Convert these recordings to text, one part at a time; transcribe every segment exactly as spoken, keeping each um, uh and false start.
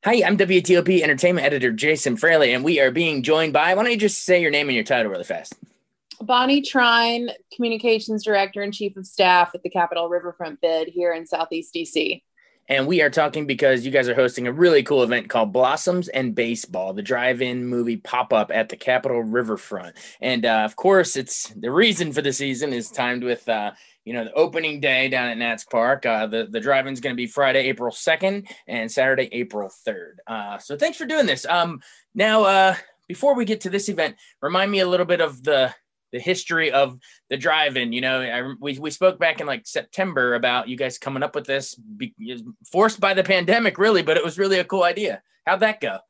Hi, I'm W T O P Entertainment Editor Jason Fraley, and we are being joined by, why don't you just say your name and your title really fast? Bonnie Trine, Communications Director and Chief of Staff at the Capital Riverfront Bid here in Southeast D C. And we are talking because you guys are hosting a really cool event called Blossoms and Baseball, the drive-in movie pop-up at the Capital Riverfront. And uh, of course, it's the reason for the season is timed with uh, you know, the opening day down at Nats Park. Uh, the, the drive-in is going to be Friday, April second and Saturday, April third. Uh, so thanks for doing this. Um, now, uh, before we get to this event, remind me a little bit of the the history of the drive-in. You know, I, we, we spoke back in like September about you guys coming up with this, be, forced by the pandemic, really, but it was really a cool idea. How'd that go?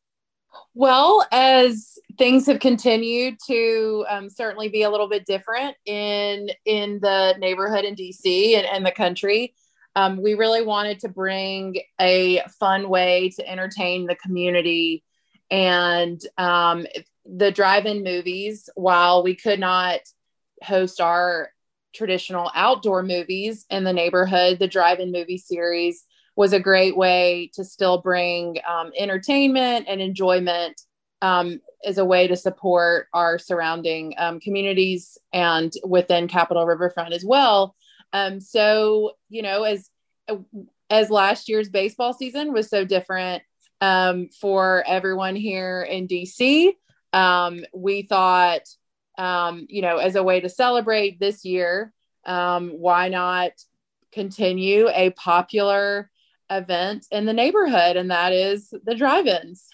Well, as things have continued to um, certainly be a little bit different in in the neighborhood in D C and, and the country, um, we really wanted to bring a fun way to entertain the community. And um, the drive-in movies, while we could not host our traditional outdoor movies in the neighborhood, the drive-in movie series was a great way to still bring um, entertainment and enjoyment um, as a way to support our surrounding um, communities and within Capital Riverfront as well. Um, so, you know, as as last year's baseball season was so different um, for everyone here in D C, um, we thought, um, you know, as a way to celebrate this year, um, why not continue a popular event in the neighborhood, and that is the drive-ins.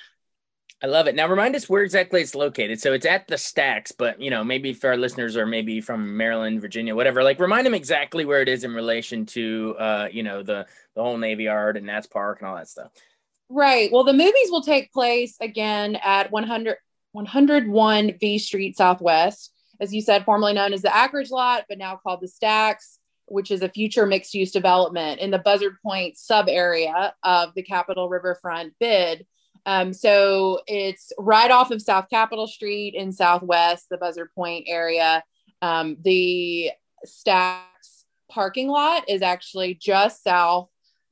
I love it. Now remind us where exactly it's located. So it's at the Stacks, but you know, maybe for our listeners or maybe from Maryland, Virginia, whatever, like remind them exactly where it is in relation to, uh, you know, the, the whole Navy Yard and Nats Park and all that stuff. Right. Well, the movies will take place again at one hundred, one oh one V Street Southwest, as you said, formerly known as the Acreage Lot, but now called the Stacks, which is a future mixed-use development in the Buzzard Point sub-area of the Capital Riverfront Bid. Um, so it's right off of South Capitol Street in Southwest, the Buzzard Point area. Um, the Stacks parking lot is actually just south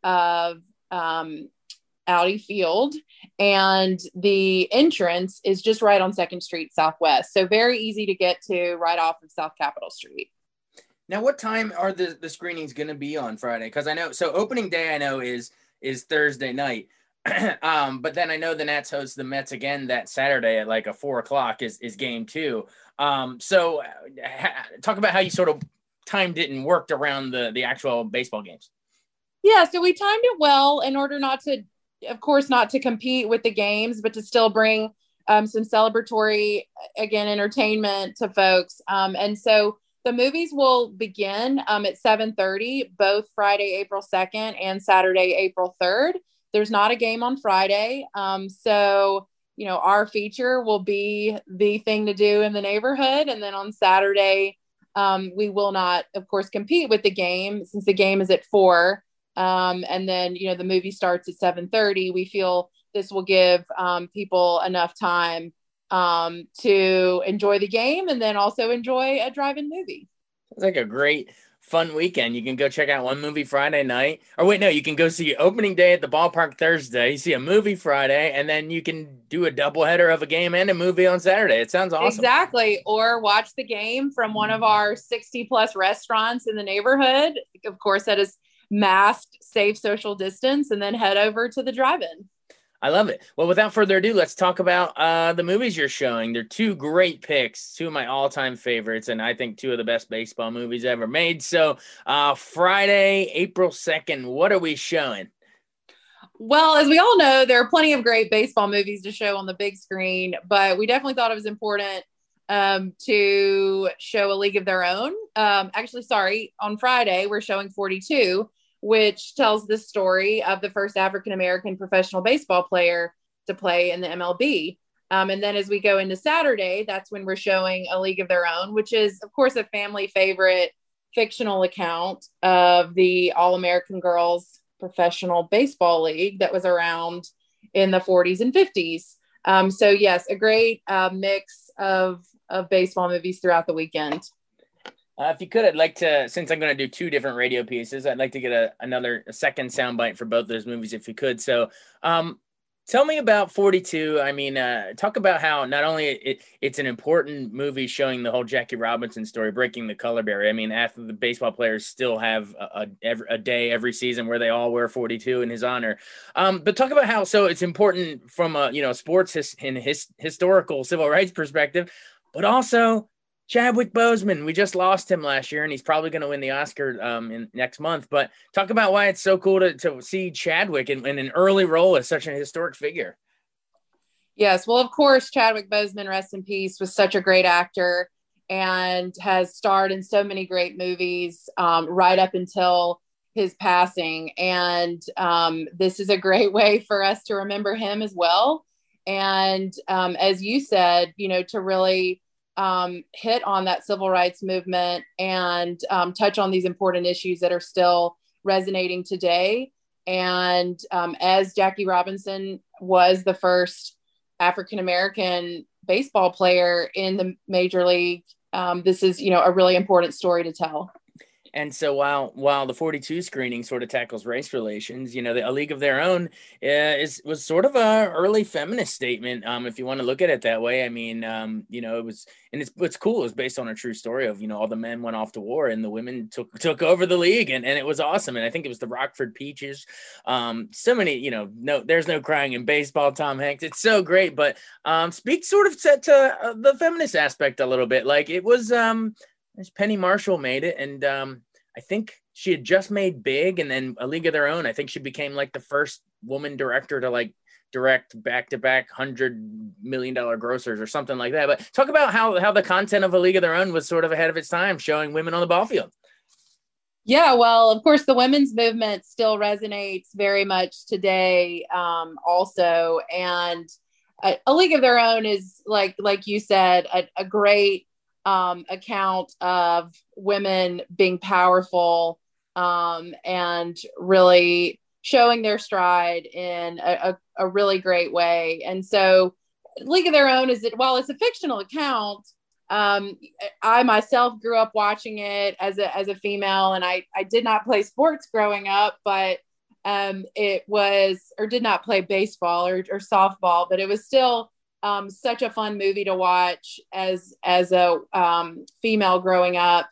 of um, Audi Field, and the entrance is just right on second Street Southwest. So very easy to get to right off of South Capitol Street. Now, what time are the, the screenings going to be on Friday? Because I know, so opening day I know is is Thursday night. um, but then I know the Nats host the Mets again that Saturday at like a four o'clock is, is game two. Um, so ha- talk about how you sort of timed it and worked around the, the actual baseball games. Yeah, so we timed it well in order not to, of course, not to compete with the games, but to still bring um, some celebratory, again, entertainment to folks. Um, and so the movies will begin um, at seven thirty, both Friday, April second and Saturday, April third. There's not a game on Friday. Um, so, you know, our feature will be the thing to do in the neighborhood. And then on Saturday, um, we will not, of course, compete with the game since the game is at four. Um, and then, you know, the movie starts at seven thirty. We feel this will give um, people enough time um, to enjoy the game and then also enjoy a drive-in movie. It's like a great fun weekend. You can go check out one movie Friday night, or wait, no, you can go see opening day at the ballpark Thursday, see a movie Friday, and then you can do a doubleheader of a game and a movie on Saturday. It sounds awesome. Exactly. Or watch the game from one of our sixty plus restaurants in the neighborhood. Of course, that is masked, safe social distance, and then head over to the drive-in. I love it. Well, without further ado, let's talk about uh, the movies you're showing. They're two great picks, two of my all-time favorites, and I think two of the best baseball movies ever made. So uh, Friday, April second, what are we showing? Well, as we all know, there are plenty of great baseball movies to show on the big screen, but we definitely thought it was important um, to show A League of Their Own. Um, actually, sorry, on Friday, we're showing forty-two, which tells the story of the first African-American professional baseball player to play in the M L B. Um, and then as we go into Saturday, that's when we're showing A League of Their Own, which is, of course, a family favorite fictional account of the All-American Girls Professional Baseball League that was around in the forties and fifties. Um, so, yes, a great uh, mix of, of baseball movies throughout the weekend. Uh, if you could, I'd like to, since I'm going to do two different radio pieces, I'd like to get a, another a second soundbite for both those movies if you could. So um, Tell me about forty-two. I mean, uh, talk about how not only it, it's an important movie showing the whole Jackie Robinson story, breaking the color barrier. I mean, after the baseball players still have a, a, every, a day every season where they all wear forty-two in his honor. Um, but talk about how so it's important from a you know sports his, in his historical civil rights perspective, but also Chadwick Boseman. We just lost him last year, and he's probably going to win the Oscar um, in next month. But talk about why it's so cool to, to see Chadwick in, in an early role as such a historic figure. Yes, well, of course, Chadwick Boseman, rest in peace, was such a great actor and has starred in so many great movies um, right up until his passing. And um, this is a great way for us to remember him as well. And um, as you said, you know, to really um, hit on that civil rights movement and um, touch on these important issues that are still resonating today. And um, as Jackie Robinson was the first African-American baseball player in the major league, um, this is, you know, a really important story to tell. And so while while the forty-two screening sort of tackles race relations, you know, the A League of Their Own uh, is was sort of a early feminist statement, um, if you want to look at it that way. I mean, um, you know, it was, and it's what's cool. It was based on a true story of, you know, all the men went off to war and the women took took over the league, and, and it was awesome. And I think it was the Rockford Peaches. Um, so many, you know, no, there's no crying in baseball. Tom Hanks, it's so great. But um, speak sort of to, to uh, the feminist aspect a little bit. Like it was. Um, Penny Marshall made it, and um, I think she had just made Big and then A League of Their Own. I think she became like the first woman director to like direct back-to-back hundred million dollar grossers or something like that. But talk about how how the content of A League of Their Own was sort of ahead of its time, showing women on the ball field. Yeah, well, of course, the women's movement still resonates very much today, um, also, and a, a League of Their Own is like like you said, a, a great um, account of women being powerful um, and really showing their stride in a, a, a really great way. And so League of Their Own is that while it's a fictional account, um, I myself grew up watching it as a, as a female, and I, I did not play sports growing up, but um, it was, or did not play baseball or, or softball, but it was still Um, such a fun movie to watch as as a um, female growing up,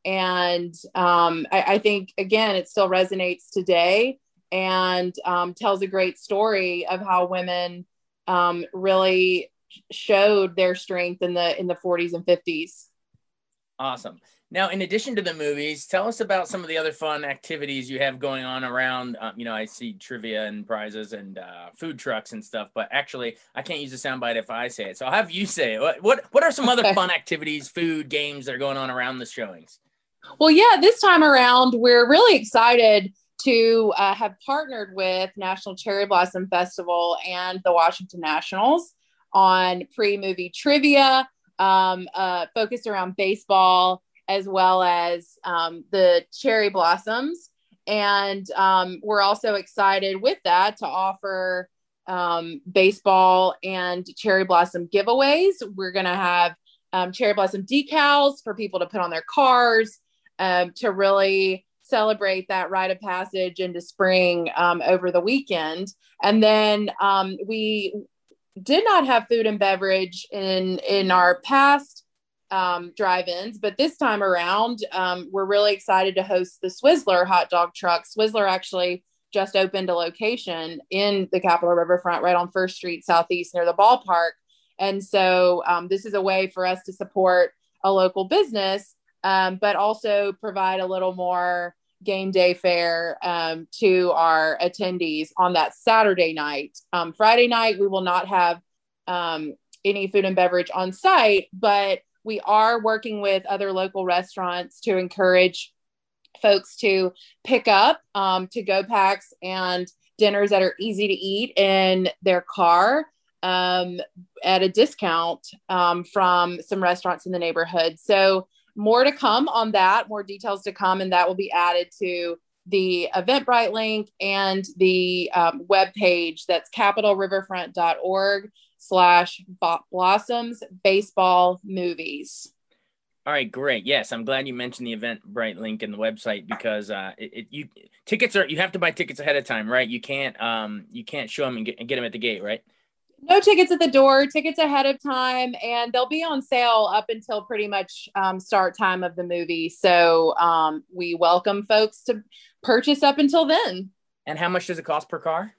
and um, I, I think again it still resonates today and um, tells a great story of how women um, really showed their strength in the in the forties and fifties. Awesome. Now, in addition to the movies, tell us about some of the other fun activities you have going on around. Um, you know, I see trivia and prizes and uh, food trucks and stuff, but actually, I can't use a soundbite if I say it. So I'll have you say it. What what, what are some other fun activities, food, games that are going on around the showings? Well, yeah, this time around, we're really excited to uh, have partnered with National Cherry Blossom Festival and the Washington Nationals on pre-movie trivia um, uh, focused around baseball, as well as um, the cherry blossoms. And um, we're also excited with that to offer um, baseball and cherry blossom giveaways. We're going to have um, cherry blossom decals for people to put on their cars um, to really celebrate that rite of passage into spring um, over the weekend. And then um, we did not have food and beverage in, in our past Um, drive-ins, but this time around, um, we're really excited to host the Swizzler hot dog truck. Swizzler actually just opened a location in the Capitol Riverfront right on First Street Southeast near the ballpark. And so um, this is a way for us to support a local business, um, but also provide a little more game day fare um, to our attendees on that Saturday night. Um, Friday night, we will not have um, any food and beverage on site, but we are working with other local restaurants to encourage folks to pick up um, to-go packs and dinners that are easy to eat in their car um, at a discount um, from some restaurants in the neighborhood. So more to come on that, more details to come, and that will be added to the Eventbrite link and the um, webpage that's capitalriverfront.org slash blossoms baseball movies. All right, great. Yes, I'm glad you mentioned the Eventbrite link in the website because uh, it, it you tickets are you have to buy tickets ahead of time, right? You can't um you can't show them and get, and get them at the gate, right? No tickets at the door, tickets ahead of time, and they'll be on sale up until pretty much um, start time of the movie. So um, we welcome folks to purchase up until then. And how much does it cost per car?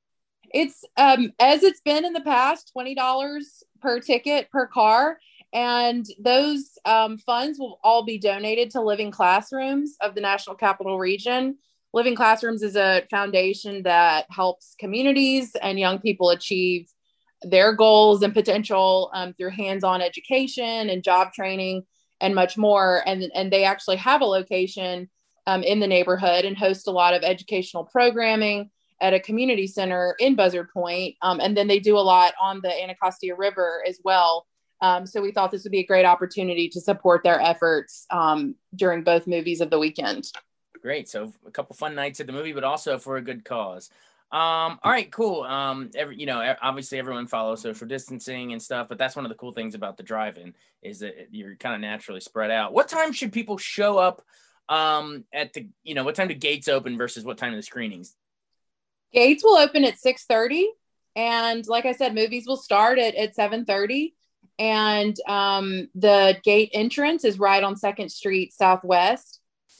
It's um, as it's been in the past, twenty dollars per ticket per car. And those um, funds will all be donated to Living Classrooms of the National Capital Region. Living Classrooms is a foundation that helps communities and young people achieve their goals and potential um, through hands-on education and job training and much more. And, and they actually have a location um, in the neighborhood and host a lot of educational programming at a community center in Buzzard Point. Um, and then they do a lot on the Anacostia River as well. Um, so we thought this would be a great opportunity to support their efforts um, during both movies of the weekend. Great. So a couple fun nights at the movie, but also for a good cause. Um, all right, cool. Um, every, you know, obviously everyone follows social distancing and stuff, but that's one of the cool things about the drive-in is that you're kind of naturally spread out. What time should people show up um, at the, you know, what time do gates open versus what time are the screenings? Gates will open at six thirty. And like I said, movies will start at, at seven thirty. And um, the gate entrance is right on second Street Southwest.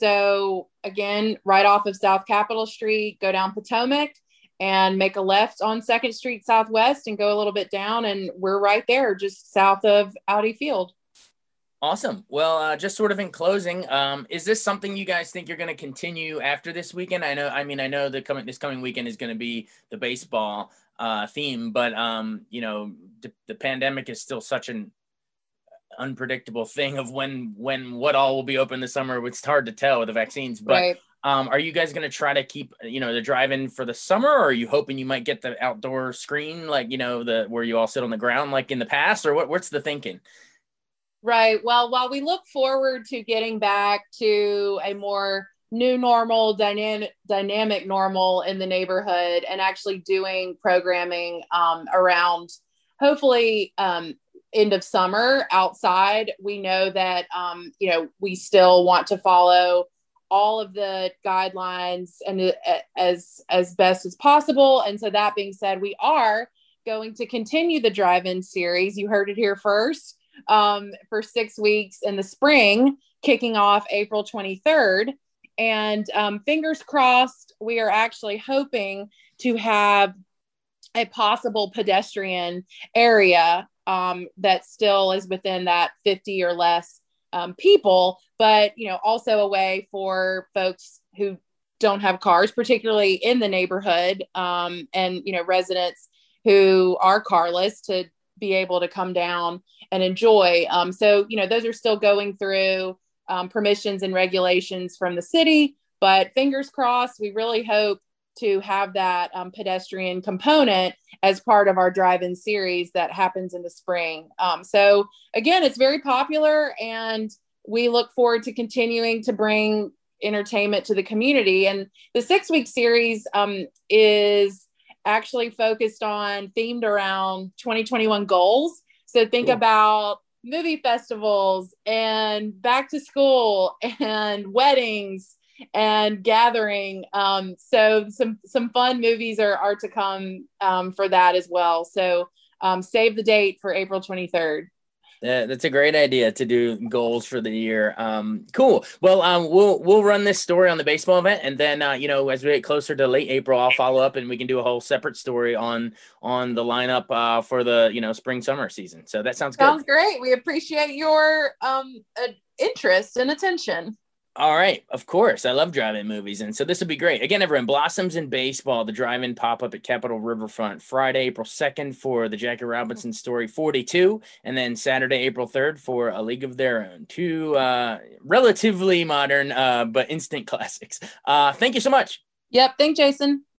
So again, right off of South Capitol Street, go down Potomac and make a left on second Street Southwest and go a little bit down. And we're right there, just south of Audi Field. Awesome. Well, uh, just sort of in closing, um, is this something you guys think you're going to continue after this weekend? I know, I mean, I know the coming, this coming weekend is going to be the baseball uh, theme, but um, you know, the, the pandemic is still such an unpredictable thing of when, when, what all will be open this summer. It's hard to tell with the vaccines, but Right. um, are you guys going to try to keep, you know, the drive-in for the summer, or are you hoping you might get the outdoor screen, like, you know, the, where you all sit on the ground, like in the past, or what, what's the thinking? Right. Well, while we look forward to getting back to a more new normal, dynamic, dynamic normal in the neighborhood and actually doing programming um, around hopefully um, end of summer outside, we know that, um, you know, we still want to follow all of the guidelines and uh, as, as best as possible. And so that being said, we are going to continue the drive-in series. You heard it here first. Um, for six weeks in the spring, kicking off April twenty-third. And um, fingers crossed, we are actually hoping to have a possible pedestrian area um, that still is within that fifty or less um, people, but, you know, also a way for folks who don't have cars, particularly in the neighborhood, um, and, you know, residents who are carless to be able to come down and enjoy. Um, so, you know, those are still going through um, permissions and regulations from the city, but fingers crossed, we really hope to have that um, pedestrian component as part of our drive-in series that happens in the spring. Um, so again, it's very popular and we look forward to continuing to bring entertainment to the community. And the six week series um, is actually focused on themed around twenty twenty-one goals. So think cool. about movie festivals and back to school and weddings and gathering. Um, so some, some fun movies are, are to come um, for that as well. So um, save the date for April twenty-third. Yeah, that's a great idea to do goals for the year. Um, cool. Well, um, we'll we'll run this story on the baseball event, and then uh, you know, as we get closer to late April, I'll follow up, and we can do a whole separate story on on the lineup uh, for the you know spring summer season. So that sounds good. Sounds great. We appreciate your um uh, interest and attention. All right, of course. I love drive-in movies, and so this will be great. Again, everyone, Blossoms in Baseball, the drive-in pop-up at Capitol Riverfront, Friday, April second for the Jackie Robinson Story forty-two, and then Saturday, April third for A League of Their Own. Two uh, relatively modern uh, but instant classics. Uh, thank you so much. Yep. Thank Jason.